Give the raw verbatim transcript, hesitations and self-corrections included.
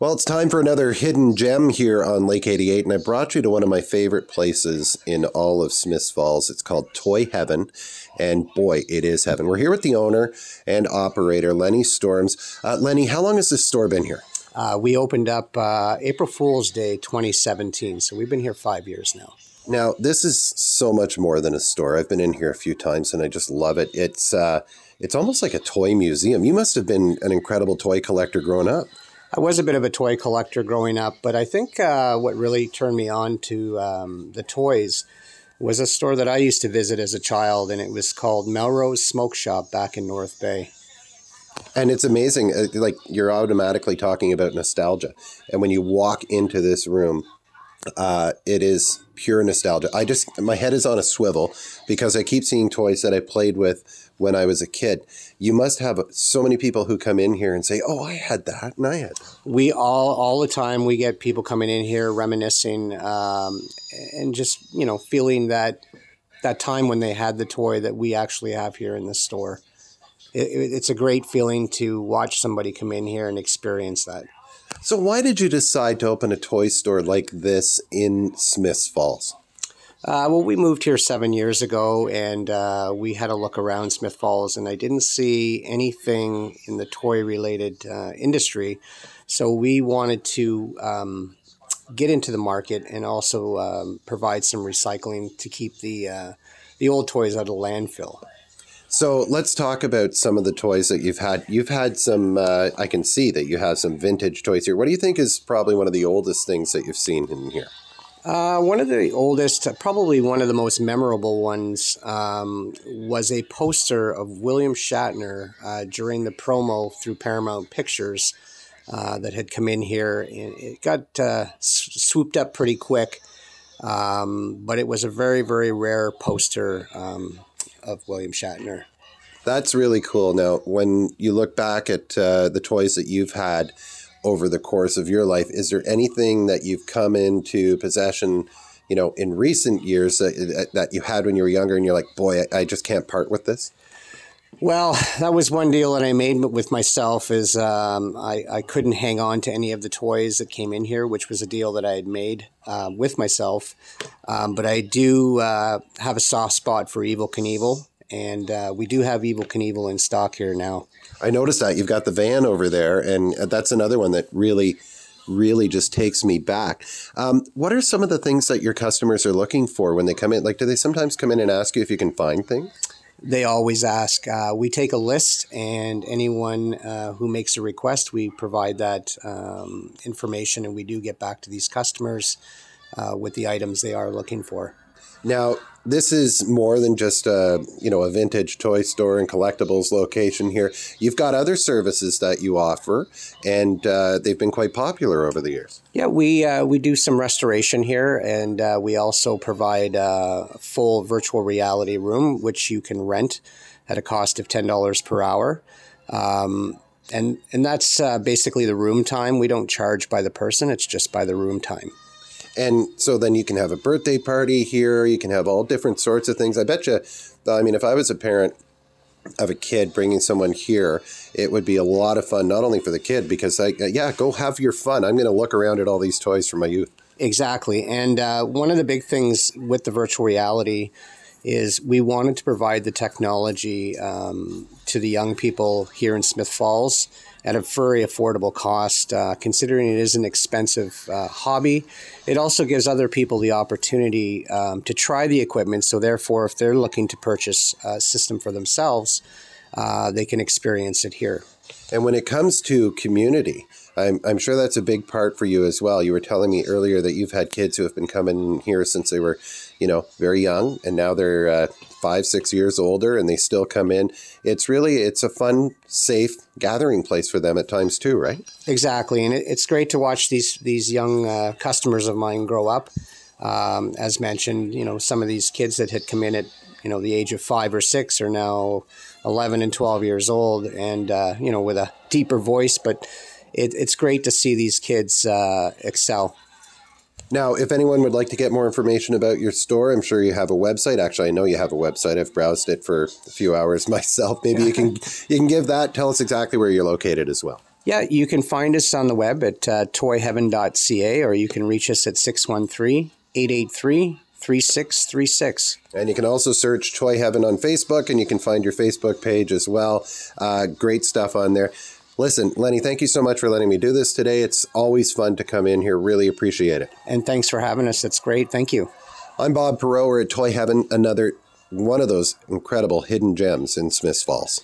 Well, it's time for another hidden gem here on Lake eighty-eight, and I brought you to one of my favorite places in all of Smiths Falls. It's called Toy Heaven, and boy, it is heaven. We're here with the owner and operator, Lenny Storms. Uh, Lenny, how long has this store been here? Uh, we opened up uh, April Fool's Day twenty seventeen, so we've been here five years now. Now, this is so much more than a store. I've been in here a few times, and I just love it. It's uh, it's almost like a toy museum. You must have been an incredible toy collector growing up. I was a bit of a toy collector growing up, but I think uh, what really turned me on to um, the toys was a store that I used to visit as a child, and it was called Melrose Smoke Shop back in North Bay. And it's amazing, uh, like you're automatically talking about nostalgia. And when you walk into this room, uh, it is pure nostalgia. I just, my head is on a swivel because I keep seeing toys that I played with when I was a kid. You must have so many people who come in here and say, oh, I had that and I had that. We all, all the time, we get people coming in here reminiscing um, and just, you know, feeling that, that time when they had the toy that we actually have here in the store. It, it's a great feeling to watch somebody come in here and experience that. So why did you decide to open a toy store like this in Smiths Falls? Uh, well, we moved here seven years ago, and uh, we had a look around Smiths Falls, and I didn't see anything in the toy-related uh, industry. So we wanted to um, get into the market and also um, provide some recycling to keep the uh, the old toys out of landfill. So let's talk about some of the toys that you've had. You've had some, uh, I can see that you have some vintage toys here. What do you think is probably one of the oldest things that you've seen in here? Uh, one of the oldest, probably one of the most memorable ones, um, was a poster of William Shatner uh, during the promo through Paramount Pictures uh, that had come in here. And it got uh, swooped up pretty quick, um, but it was a very, very rare poster um, of William Shatner. That's really cool. Now, when you look back at uh, the toys that you've had over the course of your life, is there anything that you've come into possession, you know, in recent years that, that you had when you were younger and you're like, boy, I, I just can't part with this? Well, that was one deal that I made with myself is um, I, I couldn't hang on to any of the toys that came in here, which was a deal that I had made uh, with myself. Um, but I do uh, have a soft spot for Evel Knievel, and uh, we do have Evel Knievel in stock here now. I noticed that. You've got the van over there, and that's another one that really, really just takes me back. Um, what are some of the things that your customers are looking for when they come in? Like, do they sometimes come in and ask you if you can find things? They always ask. Uh, we take a list, and anyone uh, who makes a request, we provide that um, information, and we do get back to these customers uh, with the items they are looking for. Now, this is more than just a, you know, a vintage toy store and collectibles location here. You've got other services that you offer, and uh, they've been quite popular over the years. Yeah, we uh, we do some restoration here, and uh, we also provide a full virtual reality room, which you can rent at a cost of ten dollars per hour. Um, and, and that's uh, basically the room time. We don't charge by the person. It's just by the room time. And so then you can have a birthday party here. You can have all different sorts of things. I bet you, I mean, if I was a parent of a kid bringing someone here, it would be a lot of fun, not only for the kid, because, I, yeah, go have your fun. I'm going to look around at all these toys from my youth. Exactly. And uh, one of the big things with the virtual reality is we wanted to provide the technology um, to the young people here in Smiths Falls at a very affordable cost, uh, considering it is an expensive uh, hobby. It also gives other people the opportunity um, to try the equipment. So therefore, if they're looking to purchase a system for themselves, uh, they can experience it here. And when it comes to community, I'm, I'm sure that's a big part for you as well. You were telling me earlier that you've had kids who have been coming here since they were, you know, very young, and now they're uh, five, six years older, and they still come in. It's really, it's a fun, safe gathering place for them at times too, right? Exactly, and it, it's great to watch these these young uh, customers of mine grow up. Um, as mentioned, you know, some of these kids that had come in at, you know, the age of five or six are now eleven and twelve years old, and uh, you know, with a deeper voice, but it, it's great to see these kids uh, excel. Now, if anyone would like to get more information about your store, I'm sure you have a website. Actually, I know you have a website. I've browsed it for a few hours myself. Maybe you can you can give that. Tell us exactly where you're located as well. Yeah, you can find us on the web at uh, toy heaven dot c a, or you can reach us at six one three, eight eight three, three six three six. And you can also search Toy Heaven on Facebook, and you can find your Facebook page as well. Uh, great stuff on there. Listen, Lenny, thank you so much for letting me do this today. It's always fun to come in here. Really appreciate it. And thanks for having us. That's great. Thank you. I'm Bob Perreault. We're at Toy Heaven, another one of those incredible hidden gems in Smiths Falls.